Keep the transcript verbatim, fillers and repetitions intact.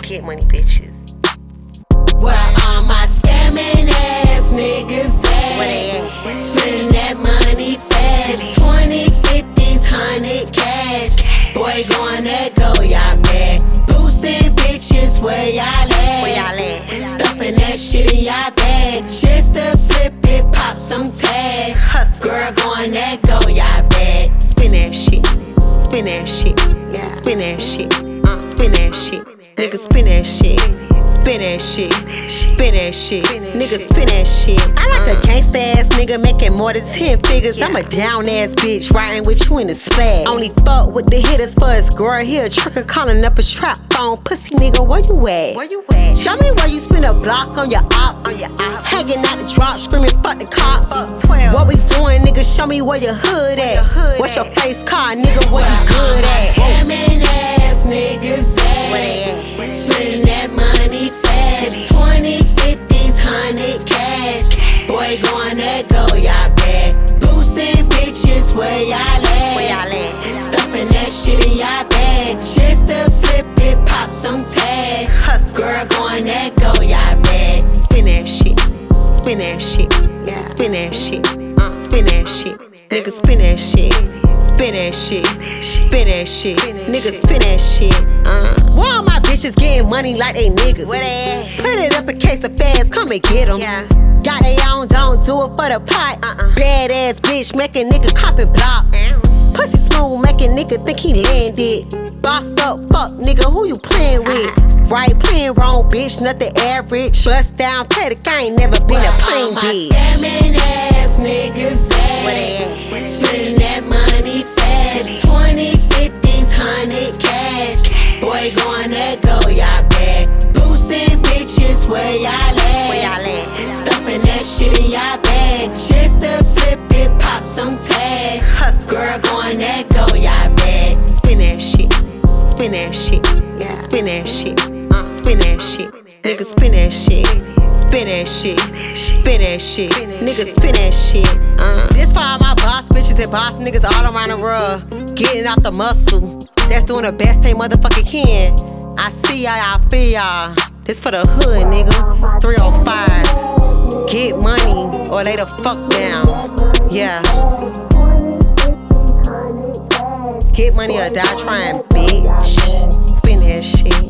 get money bitches. Where all my scamming ass niggas at? Where they at? Spending that money fast. Twenty, fifties, hundreds cash. Boy, going that go, y'all back. Boosting bitches, where y'all at? Where y'all at? Stuffing that shit in y'all bag. Just to flip it, pop some tag. Girl, going that go, y'all back. Spin that shit, spin that shit, Yeah. spin that shit, uh, spin that shit, nigga spin that shit, spin that shit, spin that shit, nigga spin that shit. I like a gangsta ass nigga making more than ten figures. I'm a down ass bitch riding with you in the swag. Only fuck with the hitters for his girl here. A tricker calling up a trap phone. Pussy nigga, where you at? Where you at? Show me where you spend a block on your ops. On your ops. Hanging out the drop, screaming fuck the cops. Fuck twelve. What we doing, nigga? Show me where your hood at. your hood What's at? your face card, nigga? Where you good at? Scamming ass niggas Where they at? Spending that money fast. Twenty, fifties, hundreds cash. Boy, going that go, y'all back. Boosting bitches, where y'all at? Where y'all at? Stuffing that shit in y'all bag. Just to flip it, pop some tag. Girl, going that go, y'all back. Spin that shit, spin that shit, Yeah. spin that shit, uh, spin that shit, nigga spin that shit, spin that shit, spin that shit, nigga spin that shit. Uh. Why all my bitches getting money like they niggas? Where they at? Put it up in case the feds come and get 'em. Yeah. Got they own, don't do it for the pot. Uh-uh. Bad ass bitch making nigga cop and block. Pussy smooth making nigga think he landed. Bossed up, fuck nigga, who you playing with? Right, playing wrong, bitch, nothing average. Bust down, play the game, never been a plain All my bitch. scamming ass niggas Where they at? at? Spending that money fast. Twenty, fifties, hundreds cash. Boy, going that go, y'all back. Boosting bitches, where y'all at? Where y'all at? Stuffing that shit in y'all bag. Just to flip it, pop some tag. Girl, going that go, y'all back. Spin that shit, spin that shit, Yeah. spin that shit, uh, spin that shit, nigga spin that shit, spin that shit, spin that shit, nigga spin that shit. Uh. This for all my boss bitches and boss niggas all around the world, getting out the muscle. That's doing the best they motherfucking can. I see y'all, I feel y'all. This for the hood, nigga. three oh five. Get money or lay the fuck down. Yeah. Get money or die trying, bitch. Spin that shit.